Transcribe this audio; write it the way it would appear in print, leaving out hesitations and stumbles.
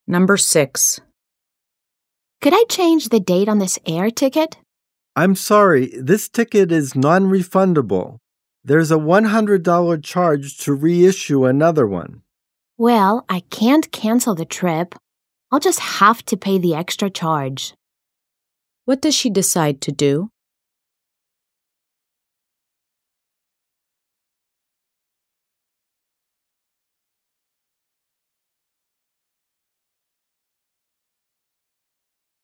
Number 6. Could I change the date on this air ticket? I'm sorry, this ticket is non-refundable. There's a $100 charge to reissue another one. Well, I can't cancel the trip. I'll just have to pay the extra charge. What does she decide to do?